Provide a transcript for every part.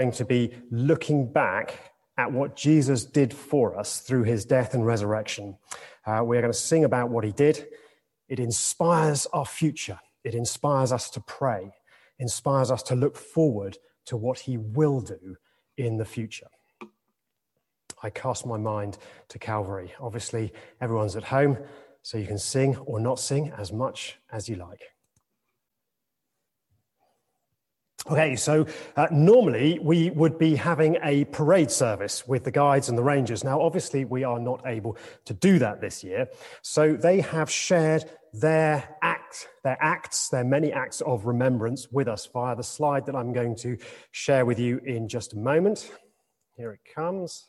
going to be looking back at what Jesus did for us through his death and resurrection. We're going to sing about what he did. It inspires our future. It inspires us to pray, inspires us to look forward to what he will do in the future. I cast my mind to Calvary. Obviously, everyone's at home, so you can sing or not sing as much as you like. Okay, so normally we would be having a parade service with the guides and the rangers. Now, obviously, we are not able to do that this year. So they have shared their many acts of remembrance with us via the slide that I'm going to share with you in just a moment. Here it comes.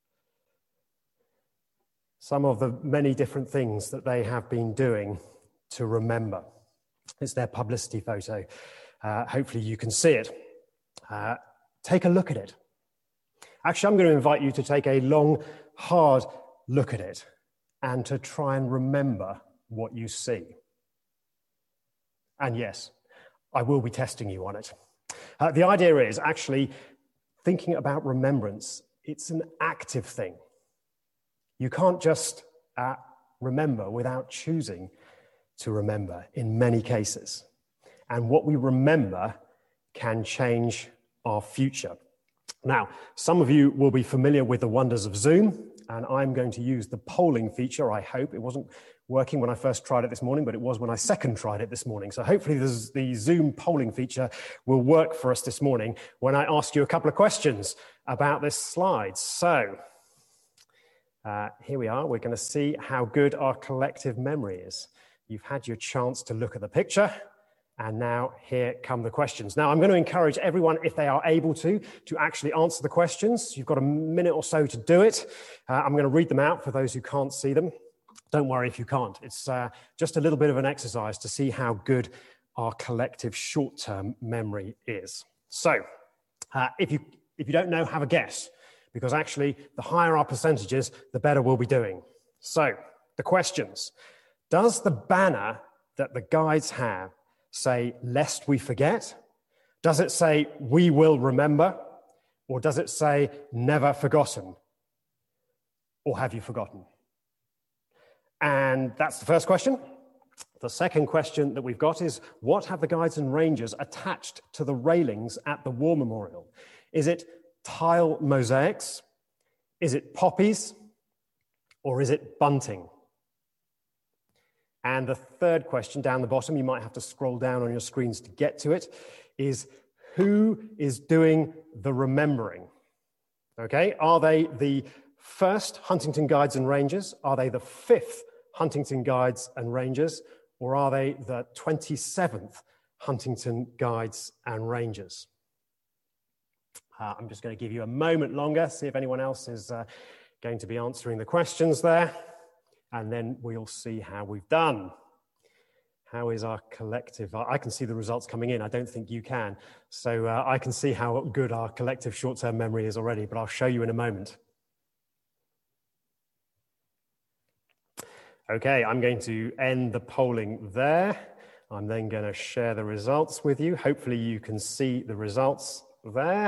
Some of the many different things that they have been doing to remember. It's their publicity photo. Hopefully you can see it. Take a look at it. Actually, I'm going to invite you to take a long, hard look at it and to try and remember what you see. And yes, I will be testing you on it. The idea is actually thinking about remembrance. It's an active thing. You can't just remember without choosing to remember in many cases. And what we remember can change our future. Now, some of you will be familiar with the wonders of Zoom, and I'm going to use the polling feature, I hope. It wasn't working when I first tried it this morning, but it was when I second tried it this morning. So hopefully the Zoom polling feature will work for us this morning when I ask you a couple of questions about this slide. So here we are. We're going to see how good our collective memory is. You've had your chance to look at the picture. And now here come the questions. Now I'm going to encourage everyone, if they are able to actually answer the questions. You've got a minute or so to do it. I'm going to read them out for those who can't see them. Don't worry if you can't. It's just a little bit of an exercise to see how good our collective short-term memory is. So if you don't know, have a guess, because actually the higher our percentages, the better we'll be doing. So the questions. Does the banner that the guides have say, lest we forget? Does it say, we will remember? Or does it say, never forgotten? Or have you forgotten? And that's the first question. The second question that we've got is, what have the guides and rangers attached to the railings at the War Memorial? Is it tile mosaics? Is it poppies? Or is it bunting? And the third question down the bottom, you might have to scroll down on your screens to get to it, is who is doing the remembering? Okay, are they the first Huntington Guides and Rangers? Are they the fifth Huntington Guides and Rangers? Or are they the 27th Huntington Guides and Rangers? I'm just going to give you a moment longer, see if anyone else is going to be answering the questions there. And then we'll see how we've done. How is our collective? I can see the results coming in. I don't think you can. So I can see how good our collective short-term memory is already, but I'll show you in a moment. Okay, I'm going to end the polling there. I'm then going to share the results with you. Hopefully you can see the results there.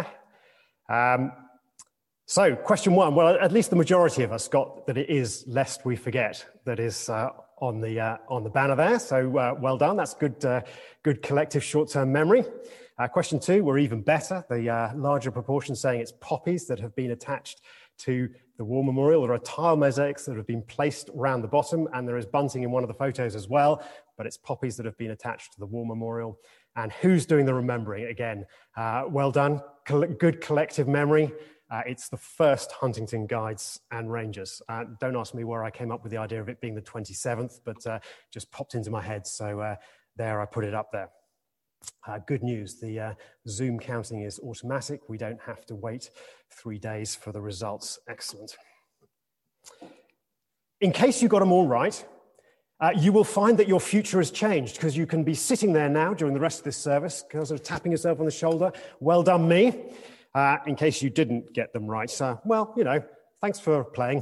So question one, well, at least the majority of us got that it is lest we forget that is on the banner there. So well done. That's good collective short-term memory. Question two, we're even better. The larger proportion saying it's poppies that have been attached to the War Memorial. There are tile mosaics that have been placed around the bottom, and there is bunting in one of the photos as well, but it's poppies that have been attached to the War Memorial. And who's doing the remembering? Again, well done. Good collective memory. It's the first Huntington Guides and Rangers. Don't ask me where I came up with the idea of it being the 27th, but just popped into my head. So there, I put it up there. Good news, the Zoom counting is automatic. We don't have to wait 3 days for the results. Excellent. In case you got them all right, you will find that your future has changed, because you can be sitting there now during the rest of this service, because of tapping yourself on the shoulder. Well done, me. In case you didn't get them right. Well, you know, thanks for playing.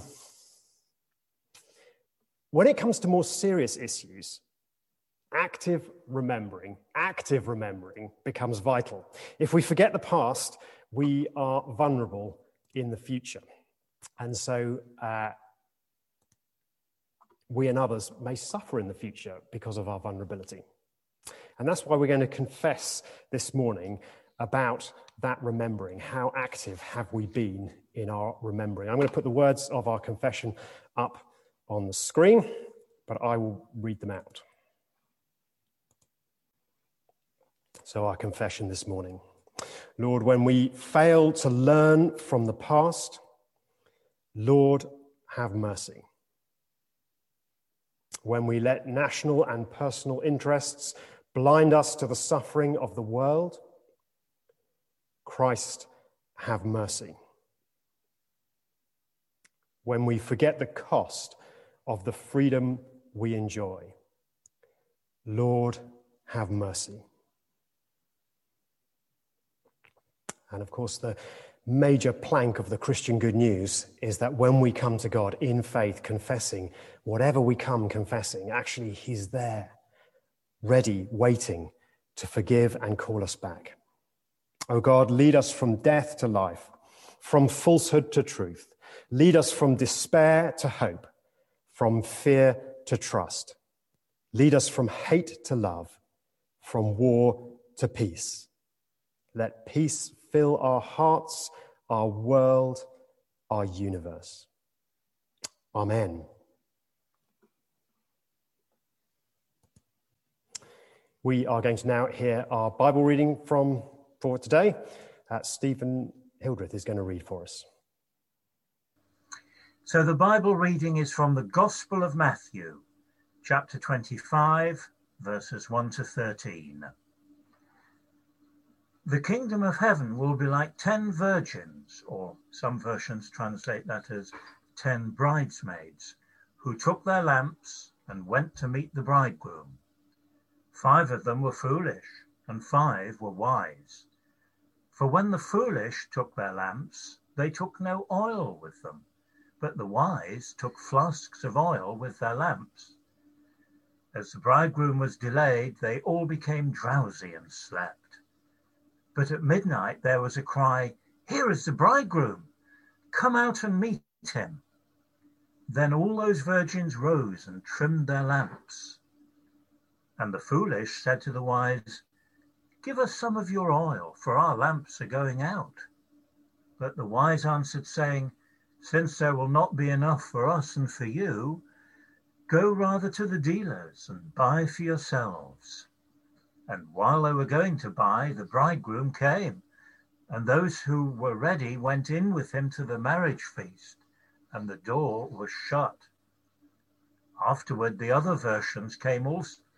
When it comes to more serious issues, active remembering becomes vital. If we forget the past, we are vulnerable in the future. And so we and others may suffer in the future because of our vulnerability. And that's why we're going to confess this morning about that remembering. How active have we been in our remembering? I'm going to put the words of our confession up on the screen, but I will read them out. So our confession this morning. Lord, when we fail to learn from the past, Lord, have mercy. When we let national and personal interests blind us to the suffering of the world, Christ, have mercy. When we forget the cost of the freedom we enjoy, Lord, have mercy. And of course, the major plank of the Christian good news is that when we come to God in faith, confessing, whatever we come confessing, actually he's there, ready, waiting to forgive and call us back. O God, lead us from death to life, from falsehood to truth. Lead us from despair to hope, from fear to trust. Lead us from hate to love, from war to peace. Let peace fill our hearts, our world, our universe. Amen. We are going to now hear our Bible reading for today. Stephen Hildreth is going to read for us. So the Bible reading is from the Gospel of Matthew, chapter 25, verses 1 to 13. The kingdom of heaven will be like 10 virgins, or some versions translate that as 10 bridesmaids, who took their lamps and went to meet the bridegroom. 5 of them were foolish, and 5 were wise. For when the foolish took their lamps, they took no oil with them, but the wise took flasks of oil with their lamps. As the bridegroom was delayed, they all became drowsy and slept. But at midnight there was a cry, "Here is the bridegroom! Come out and meet him." Then all those virgins rose and trimmed their lamps. And the foolish said to the wise, "Give us some of your oil, for our lamps are going out." But the wise answered, saying, "Since there will not be enough for us and for you, go rather to the dealers and buy for yourselves." And while they were going to buy, the bridegroom came, and those who were ready went in with him to the marriage feast, and the door was shut. Afterward, the other virgins came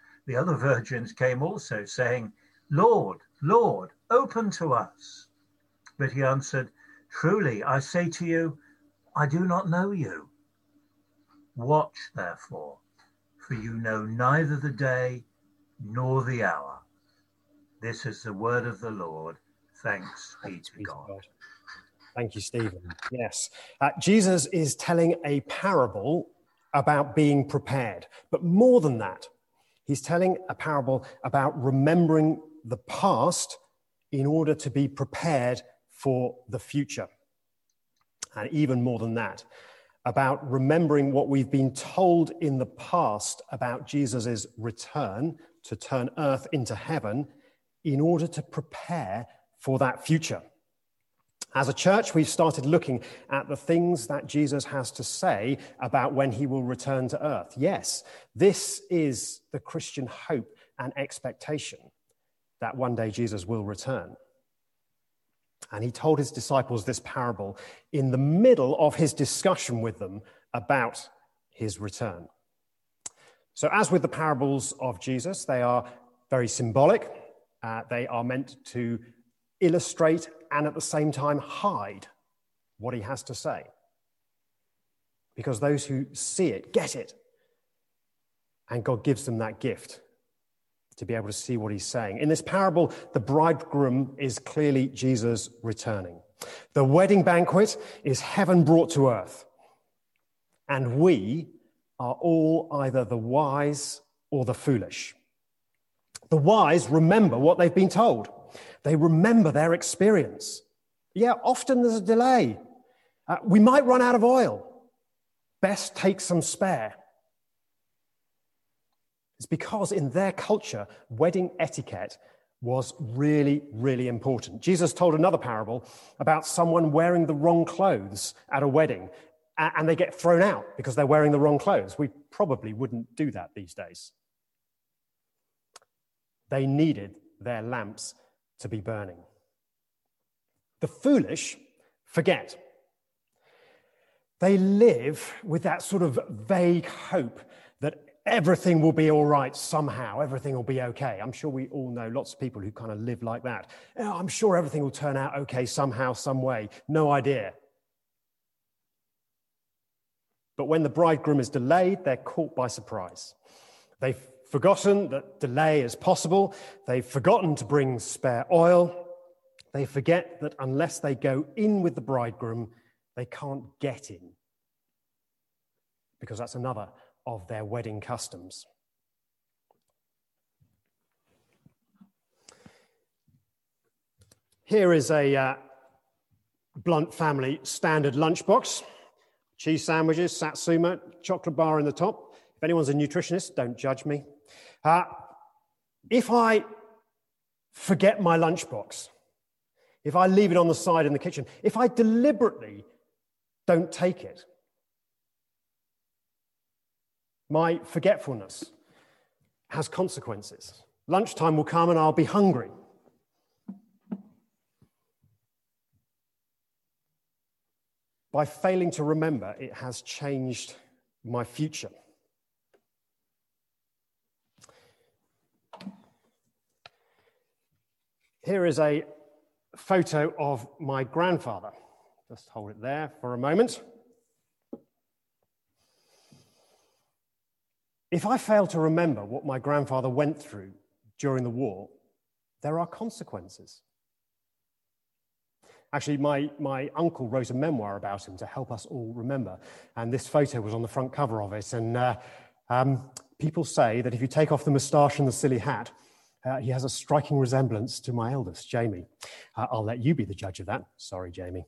also, saying, "Lord, Lord, open to us." But he answered, "Truly, I say to you, I do not know you. Watch, therefore, for you know neither the day nor the hour." This is the word of the Lord. Thanks be to God. Thank you, Stephen. Yes, Jesus is telling a parable about being prepared. But more than that, he's telling a parable about remembering the past in order to be prepared for the future. And even more than that, about remembering what we've been told in the past about Jesus' return to turn earth into heaven in order to prepare for that future. As a church, we've started looking at the things that Jesus has to say about when he will return to earth. Yes, this is the Christian hope and expectation that one day Jesus will return. And he told his disciples this parable in the middle of his discussion with them about his return. So as with the parables of Jesus, they are very symbolic. They are meant to illustrate and at the same time hide what he has to say. Because those who see it get it. And God gives them that gift to be able to see what he's saying. In this parable, the bridegroom is clearly Jesus returning. The wedding banquet is heaven brought to earth. And we are all either the wise or the foolish. The wise remember what they've been told. They remember their experience. Yeah, often there's a delay. We might run out of oil. Best take some spare. It's because in their culture, wedding etiquette was really, really important. Jesus told another parable about someone wearing the wrong clothes at a wedding, and they get thrown out because they're wearing the wrong clothes. We probably wouldn't do that these days. They needed their lamps to be burning. The foolish forget. They live with that sort of vague hope that everything will be all right somehow, everything will be okay. I'm sure we all know lots of people who kind of live like that. Oh, I'm sure everything will turn out okay somehow, some way. No idea. But when the bridegroom is delayed, they're caught by surprise. They've forgotten that delay is possible. They've forgotten to bring spare oil. They forget that unless they go in with the bridegroom, they can't get in, because that's another of their wedding customs. Here is a Blunt family standard lunchbox. Cheese sandwiches, satsuma, chocolate bar in the top. If anyone's a nutritionist, don't judge me. If I forget my lunchbox, if I leave it on the side in the kitchen, if I deliberately don't take it, my forgetfulness has consequences. Lunchtime will come and I'll be hungry. By failing to remember, it has changed my future. Here is a photo of my grandfather. Just hold it there for a moment. If I fail to remember what my grandfather went through during the war, there are consequences. Actually, my uncle wrote a memoir about him to help us all remember, and this photo was on the front cover of it. And people say that if you take off the moustache and the silly hat, he has a striking resemblance to my eldest, Jamie. I'll let you be the judge of that. Sorry, Jamie.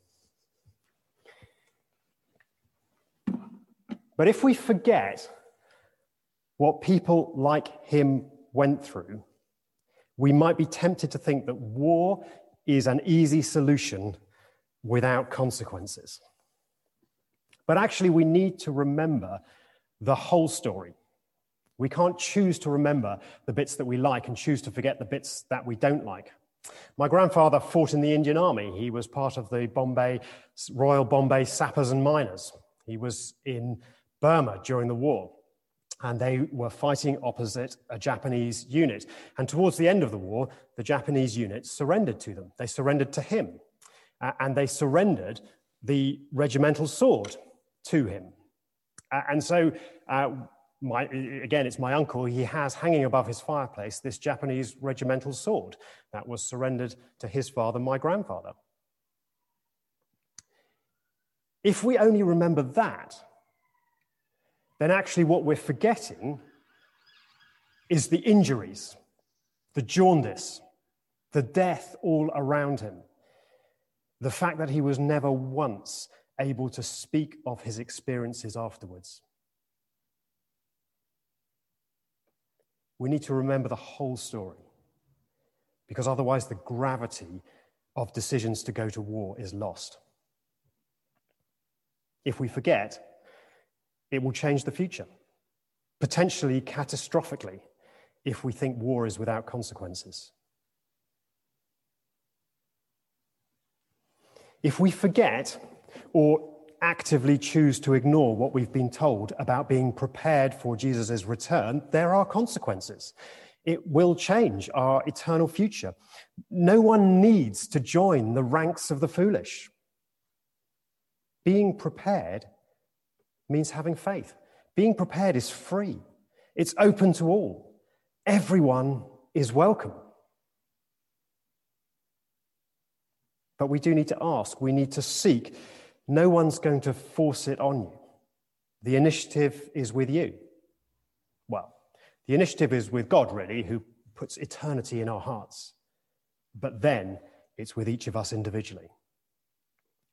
But if we forget what people like him went through, we might be tempted to think that war is an easy solution without consequences. But actually, we need to remember the whole story. We can't choose to remember the bits that we like and choose to forget the bits that we don't like. My grandfather fought in the Indian Army. He was part of the Royal Bombay Sappers and Miners. He was in Burma during the war, and they were fighting opposite a Japanese unit. And towards the end of the war, the Japanese unit surrendered to them. They surrendered to him, and they surrendered the regimental sword to him. And so, again, it's my uncle. He has hanging above his fireplace this Japanese regimental sword that was surrendered to his father, my grandfather. If we only remember that, then actually what we're forgetting is the injuries, the jaundice, the death all around him, the fact that he was never once able to speak of his experiences afterwards. We need to remember the whole story, because otherwise the gravity of decisions to go to war is lost. If we forget, it will change the future, potentially catastrophically, if we think war is without consequences. If we forget or actively choose to ignore what we've been told about being prepared for Jesus' return, there are consequences. It will change our eternal future. No one needs to join the ranks of the foolish. Being prepared means having faith. Being prepared is free. It's open to all. Everyone is welcome. But we do need to ask. We need to seek. No one's going to force it on you. The initiative is with you. Well, the initiative is with God, really, who puts eternity in our hearts. But then it's with each of us individually.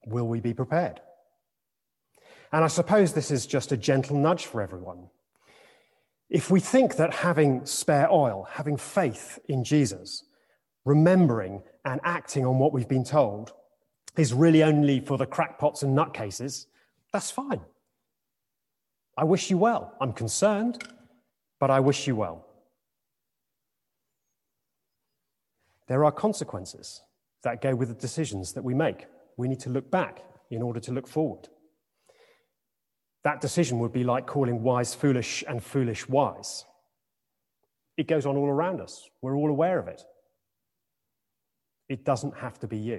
Will we be prepared? And I suppose this is just a gentle nudge for everyone. If we think that having spare oil, having faith in Jesus, remembering and acting on what we've been told is really only for the crackpots and nutcases, that's fine. I wish you well. I'm concerned, but I wish you well. There are consequences that go with the decisions that we make. We need to look back in order to look forward. That decision would be like calling wise foolish and foolish wise. It goes on all around us. We're all aware of it. It doesn't have to be you.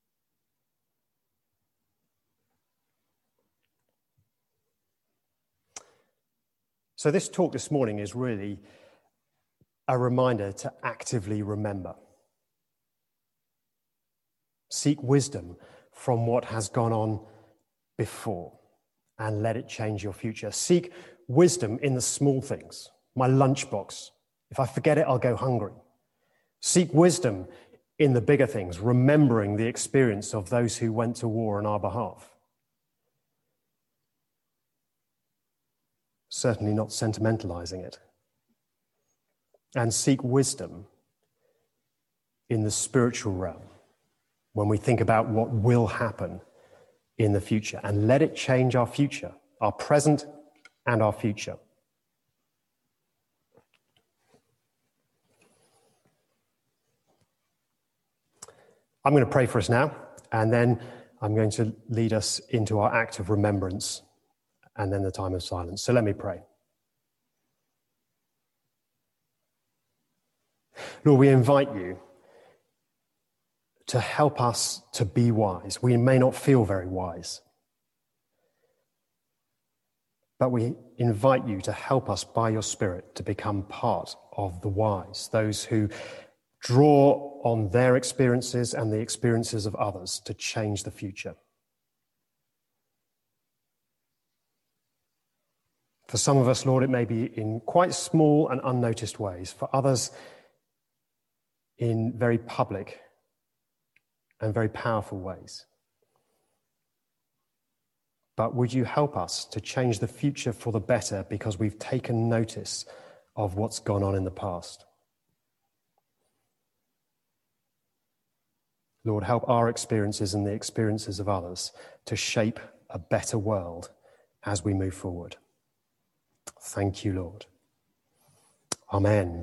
So this talk this morning is really a reminder to actively remember. Seek wisdom from what has gone on before and let it change your future. Seek wisdom in the small things. My lunchbox. If I forget it, I'll go hungry. Seek wisdom in the bigger things, remembering the experience of those who went to war on our behalf. Certainly not sentimentalizing it. And seek wisdom in the spiritual realm when we think about what will happen in the future, and let it change our future, our present and our future. I'm going to pray for us now, and then I'm going to lead us into our act of remembrance and then the time of silence. So let me pray. Lord, we invite you to help us to be wise. We may not feel very wise, but we invite you to help us by your Spirit to become part of the wise, those who draw on their experiences and the experiences of others to change the future. For some of us, Lord, it may be in quite small and unnoticed ways. For others, in very public and very powerful ways. But would you help us to change the future for the better because we've taken notice of what's gone on in the past? Lord, help our experiences and the experiences of others to shape a better world as we move forward. Thank you, Lord. Amen.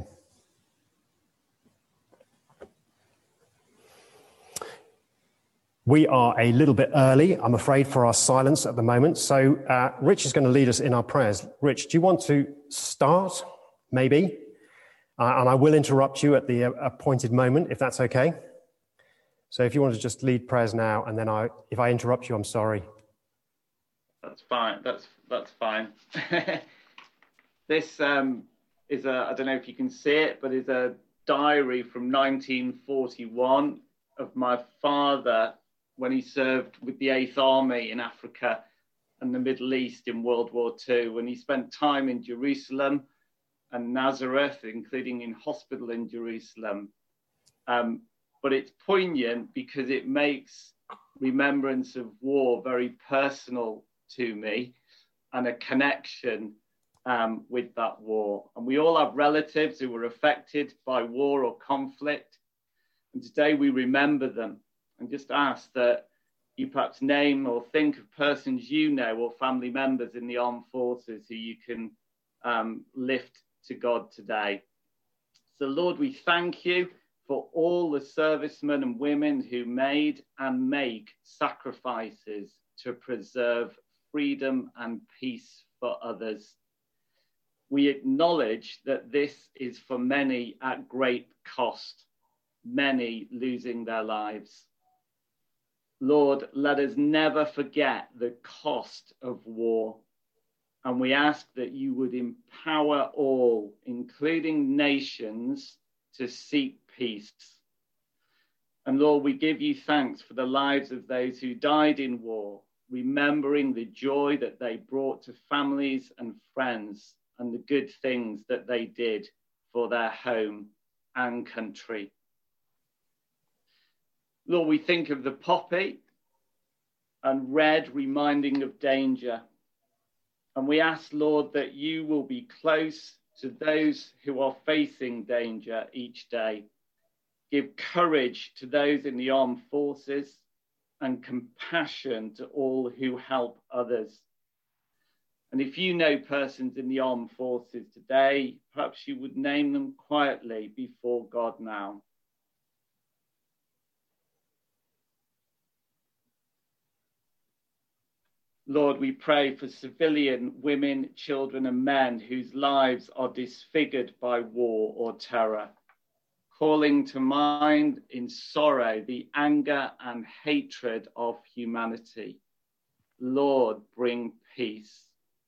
We are a little bit early, I'm afraid, for our silence at the moment. So Rich is going to lead us in our prayers. Rich, do you want to start, maybe? And I will interrupt you at the appointed moment, if that's okay. So if you want to just lead prayers now, and then if I interrupt you, I'm sorry. That's fine. That's fine. This is I don't know if you can see it, but it's a diary from 1941 of my father when he served with the 8th Army in Africa and the Middle East in World War II, when he spent time in Jerusalem and Nazareth, including in hospital in Jerusalem. But it's poignant because it makes remembrance of war very personal to me and a connection with that war. And we all have relatives who were affected by war or conflict. And today we remember them and just ask that you perhaps name or think of persons you know or family members in the armed forces who you can lift to God today. So Lord, we thank you for all the servicemen and women who made and make sacrifices to preserve freedom and peace for others. We acknowledge that this is for many at great cost, many losing their lives. Lord, let us never forget the cost of war. And we ask that you would empower all, including nations, to seek peace. And Lord, we give you thanks for the lives of those who died in war, remembering the joy that they brought to families and friends and the good things that they did for their home and country. Lord, we think of the poppy and red reminding of danger. And we ask, Lord, that you will be close to those who are facing danger each day. Give courage to those in the armed forces and compassion to all who help others. And if you know persons in the armed forces today, perhaps you would name them quietly before God now. Lord, we pray for civilian women, children, and men whose lives are disfigured by war or terror, calling to mind in sorrow the anger and hatred of humanity. Lord, bring peace.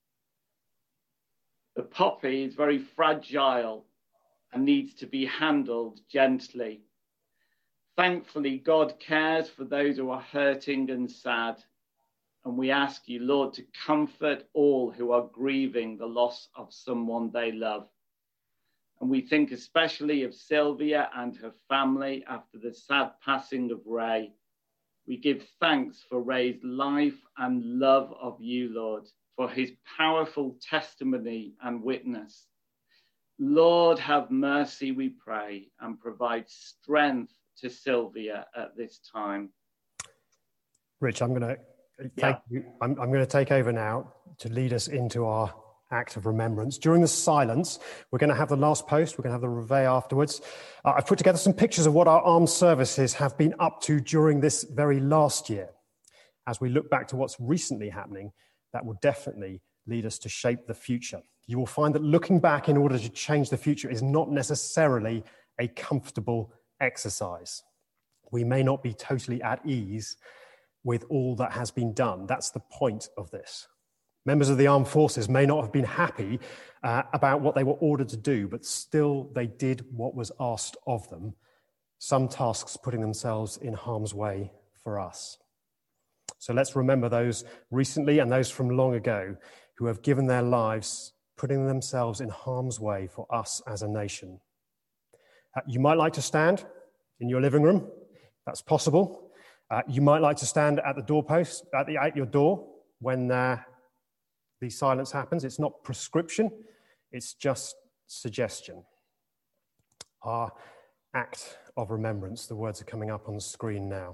The poppy is very fragile and needs to be handled gently. Thankfully, God cares for those who are hurting and sad. And we ask you, Lord, to comfort all who are grieving the loss of someone they love. And we think especially of Sylvia and her family after the sad passing of Ray. We give thanks for Ray's life and love of you, Lord, for his powerful testimony and witness. Lord, have mercy, we pray, and provide strength to Sylvia at this time. Rich, I'm going to take over now to lead us into our act of remembrance. During the silence, we're going to have the last post, we're going to have the reveille afterwards. I've put together some pictures of what our armed services have been up to during this very last year. As we look back to what's recently happening, that will definitely lead us to shape the future. You will find that looking back in order to change the future is not necessarily a comfortable exercise. We may not be totally at ease with all that has been done. That's the point of this. Members of the armed forces may not have been happy about what they were ordered to do, but still they did what was asked of them, some tasks putting themselves in harm's way for us. So let's remember those recently and those from long ago who have given their lives, putting themselves in harm's way for us as a nation. You might like to stand in your living room. That's possible. You might like to stand at the doorpost, at your door when the silence happens. It's not prescription, it's just suggestion. Our act of remembrance, the words are coming up on the screen now.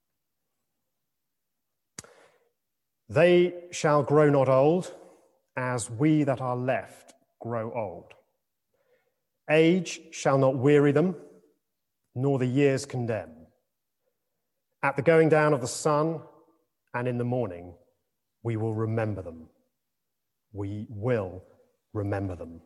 They shall grow not old, as we that are left grow old. Age shall not weary them, nor the years condemn. At the going down of the sun and in the morning, we will remember them. We will remember them.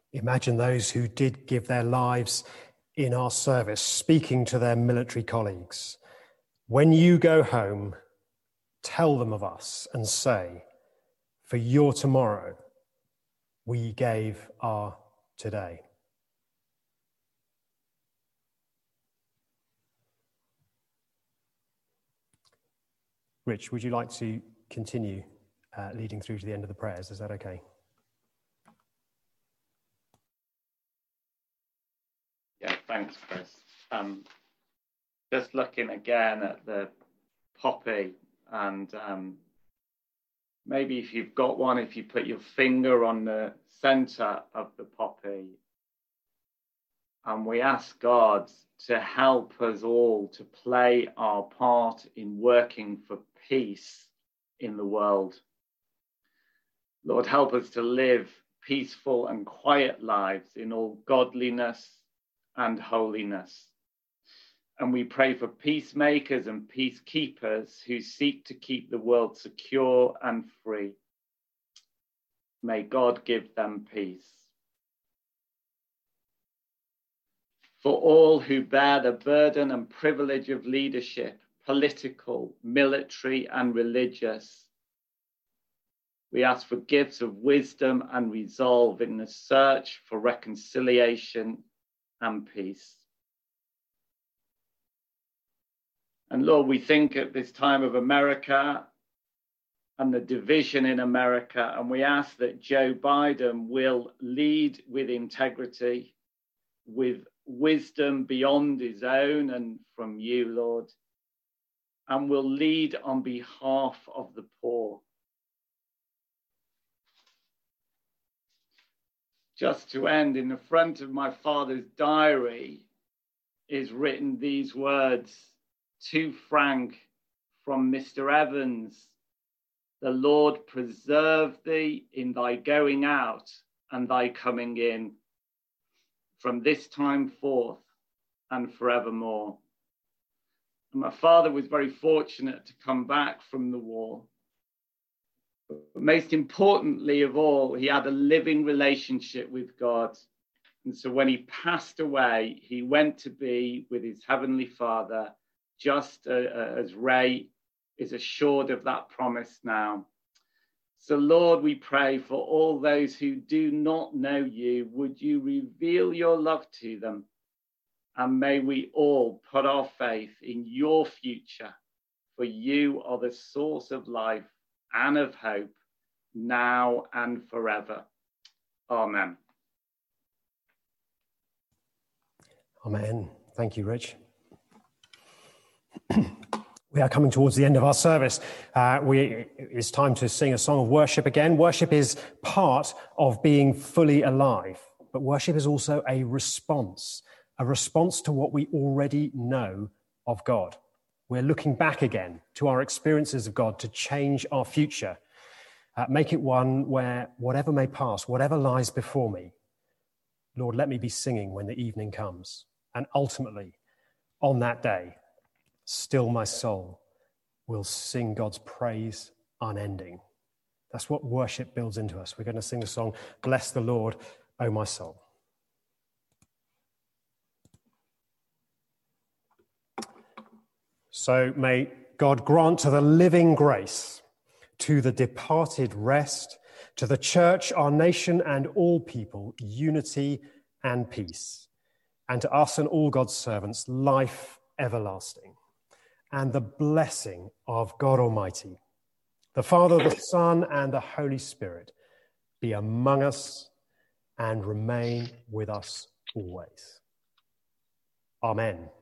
Imagine those who did give their lives in our service, speaking to their military colleagues. When you go home, tell them of us and say, for your tomorrow, we gave our today. Rich, would you like to continue leading through to the end of the prayers? Is that okay? Yeah, thanks, Chris. Just looking again at the poppy, and maybe if you've got one, if you put your finger on the center of the poppy, and we ask God to help us all to play our part in working for peace in the world. Lord, help us to live peaceful and quiet lives in all godliness and holiness. And we pray for peacemakers and peacekeepers who seek to keep the world secure and free. May God give them peace. For all who bear the burden and privilege of leadership, political, military, and religious, we ask for gifts of wisdom and resolve in the search for reconciliation and peace. And Lord, we think at this time of America and the division in America, and we ask that Joe Biden will lead with integrity, with wisdom beyond his own and from you, Lord, and will lead on behalf of the poor. Just to end, in the front of my father's diary is written these words: to Frank from Mr. Evans, the Lord preserve thee in thy going out and thy coming in, from this time forth and forevermore. And my father was very fortunate to come back from the war. But most importantly of all, he had a living relationship with God. And so when he passed away, he went to be with his heavenly Father, just as Ray is assured of that promise now. So Lord, we pray for all those who do not know you. Would you reveal your love to them? And may we all put our faith in your future, for you are the source of life and of hope, now and forever. Amen. Amen. Thank you, Rich. We are coming towards the end of our service. It's time to sing a song of worship again. Worship is part of being fully alive, but worship is also a response to what we already know of God. We're looking back again to our experiences of God to change our future. Make it one where whatever may pass, whatever lies before me, Lord, let me be singing when the evening comes. And ultimately, on that day, still my soul will sing God's praise unending. That's what worship builds into us. We're going to sing the song, Bless the Lord, O my soul. So may God grant to the living grace, to the departed rest, to the church, our nation, and all people, unity and peace, and to us and all God's servants, life everlasting, and the blessing of God Almighty, the Father, the Son, and the Holy Spirit be among us and remain with us always. Amen.